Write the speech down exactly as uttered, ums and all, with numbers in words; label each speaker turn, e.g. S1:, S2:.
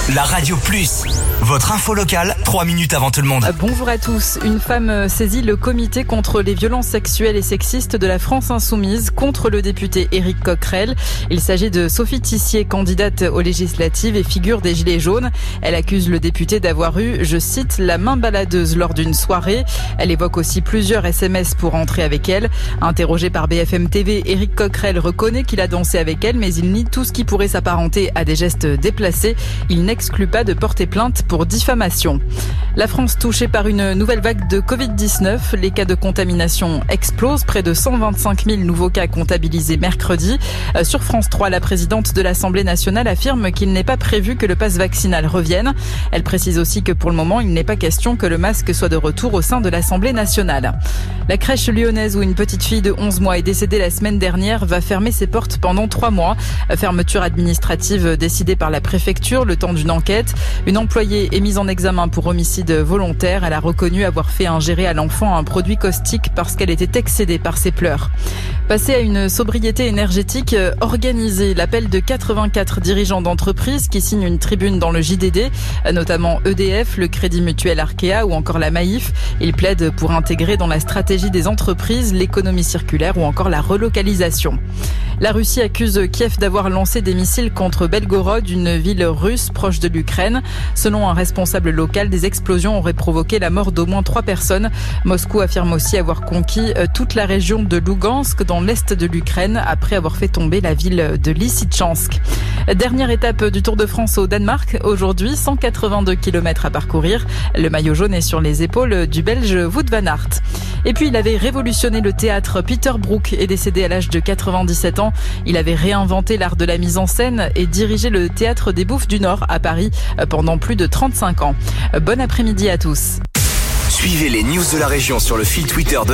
S1: la Radio Plus. Votre info locale, trois minutes avant tout le monde.
S2: Bonjour à tous. Une femme saisit le comité contre les violences sexuelles et sexistes de la France Insoumise contre le député Éric Coquerel. Il s'agit de Sophie Tissier, candidate aux législatives et figure des Gilets jaunes. Elle accuse le député d'avoir eu, je cite, la main baladeuse lors d'une soirée. Elle évoque aussi plusieurs S M S pour entrer avec elle. Interrogé par B F M T V, Éric Coquerel reconnaît qu'il a dansé avec elle, mais il nie tout ce qui pourrait s'apparenter à des gestes déplacés. Il n'exclut pas de porter plainte pour diffamation. La France touchée par une nouvelle vague de covid dix-neuf. Les cas de contamination explosent. Près de cent vingt-cinq mille nouveaux cas comptabilisés mercredi. Sur France trois, la présidente de l'Assemblée nationale affirme qu'il n'est pas prévu que le pass vaccinal revienne. Elle précise aussi que pour le moment, il n'est pas question que le masque soit de retour au sein de l'Assemblée nationale. La crèche lyonnaise où une petite fille de onze mois est décédée la semaine dernière va fermer ses portes pendant trois mois. Fermeture administrative décidée par la préfecture le temps d'une enquête. Une employée est mise en examen pour homicide volontaire. Elle a reconnu avoir fait ingérer à l'enfant un produit caustique parce qu'elle était excédée par ses pleurs. Passer à une sobriété énergétique organisée. L'appel de quatre-vingt-quatre dirigeants d'entreprises qui signent une tribune dans le J D D, notamment E D F, le Crédit Mutuel Arkea ou encore la Maïf. Ils plaident pour intégrer dans la stratégie des entreprises l'économie circulaire ou encore la relocalisation. La Russie accuse Kiev d'avoir lancé des missiles contre Belgorod, une ville russe proche de l'Ukraine. Selon un responsable local, des explosions auraient provoqué la mort d'au moins trois personnes. Moscou affirme aussi avoir conquis toute la région de Lugansk dans l'est de l'Ukraine après avoir fait tomber la ville de Lysychansk. Dernière étape du Tour de France au Danemark. Aujourd'hui, cent quatre-vingt-deux kilomètres à parcourir. Le maillot jaune est sur les épaules du Belge Wout van Aert. Et puis, il avait révolutionné le théâtre. Peter Brook est décédé à l'âge de quatre-vingt-dix-sept ans. Il avait réinventé l'art de la mise en scène et dirigé le théâtre des Bouffes du Nord à Paris pendant plus de trente-cinq ans. Bon après-midi à tous.
S1: Suivez les news de la région sur le fil Twitter de